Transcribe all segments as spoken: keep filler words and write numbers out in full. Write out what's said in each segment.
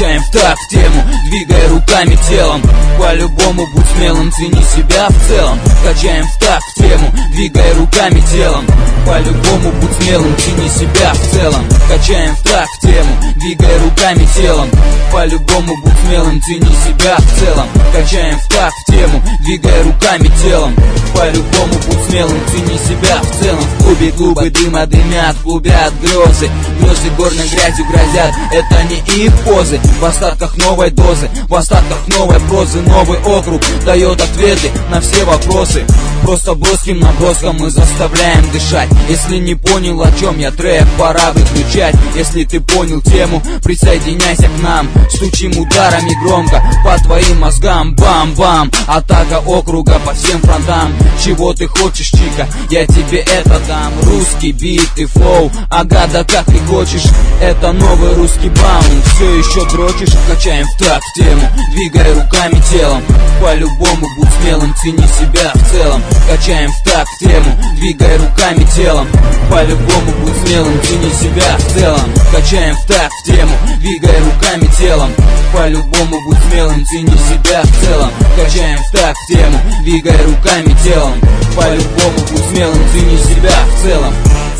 качаем в такт тему, двигай руками, телом. По-любому будь смелым, цени себя в целом. Качаем в такт тему, двигай руками, телом. По-любому будь смелым, цени себя в целом. Качаем в такт тему, двигай руками, телом. По-любому будь смелым, цени себя в целом. Качаем в такт тему, двигай руками, телом. По-любому будь смелым, цени себя в целом. В клубе клубы дыма дымят, клубят грезы. Грезы горной грязью грозят, это не их позы. В остатках новой дозы, в остатках новой прозы. Новый округ дает ответы на все вопросы. Просто броским наброском мы заставляем дышать. Если не понял, о чем я трек, пора выключать. Если ты понял тему, присоединяйся к нам. Стучим ударами громко по твоим мозгам. Бам-бам, атака округа по всем фронтам. Чего ты хочешь, чика, я тебе это дам. Русский бит и флоу, ага, да как ты хочешь. Это новый русский баунс. Все еще дрочишь, качаем в такт тему, двигай руками, телом. По-любому будь смелым, цени себя в целом. Качаем в такт тему, двигай руками, телом. По-любому будь смелым, цени себя в целом. Качаем в такт тему, двигай руками, телом. По-любому будь смелым, цени себя в целом. Качаем в такт тему, двигай руками, телом. По-любому будь смелым, цени себя в целом.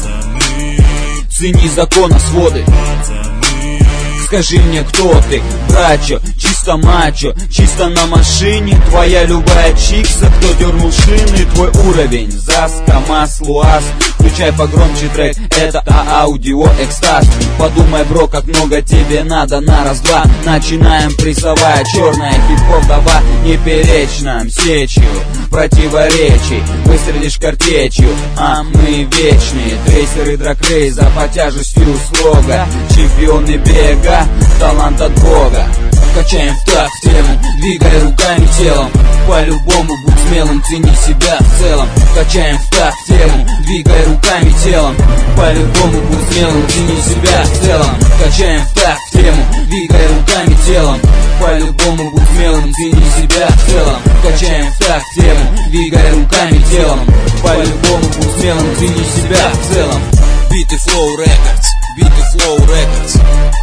Цени закона своды. Скажи мне, кто ты, брачо, чисто мачо, чисто на машине. Твоя любая чикса, кто дернул шины. Твой уровень, ЗАЗ, КамАЗ, ЛуАЗ. Включай погромче трек, это аудио экстаз. Подумай, бро, как много тебе надо на раз-два. Начинаем прессовая черная хип-хоп дава. Не перечь нам сечью противоречий. Выстрелишь картечью, а мы вечные. Трейсеры дракрейза по тяжестью слога. Чемпионы бега, талант от Бога. Качаем в такт тему, двигай руками, телом. По-любому будь смелым, цени себя в целом. Качаем в такт тему, двигай руками, телом. По-любому будь смелым, цени себя в целом. Качаем в такт тему, двигай руками, телом. По-любому будь смелым, цени себя в целом. Качаем в такт тему, двигай руками, телом. По-любому будь смелым, цени себя в целом. Beat и Flow Records, Beat и Flow Records.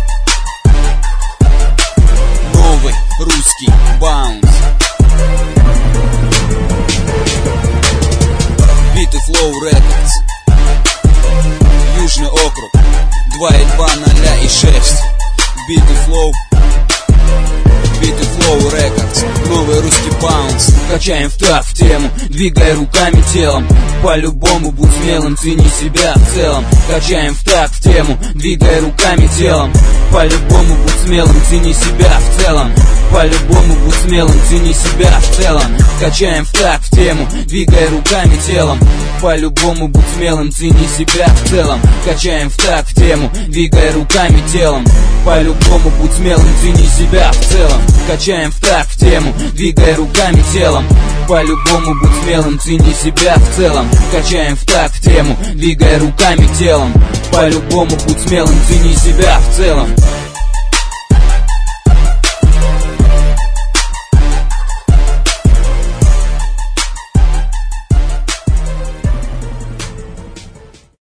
Новый русский баунс. Beat и Flow Records. Южный округ, два и два, ноль и шесть. Beat и Flow, Beat и Flow Records. Новый русский баунс. Качаем в такт тему, двигай руками, телом. По-любому будь смелым, цени себя в целом. Качаем в такт тему, двигай руками, телом. По-любому будь смелым, цени себя в целом. По-любому будь смелым, цени себя в целом. Качаем в такт тему, двигай руками, телом. По-любому будь смелым, цени себя в целом. Качаем в такт тему, двигай руками, телом. По-любому будь смелым, цени себя в целом. Качаем в такт тему, двигай руками, телом. По-любому будь смелым, цени себя в целом. Качаем в такт тему, двигай руками, телом. По-любому будь смелым, цени себя в целом.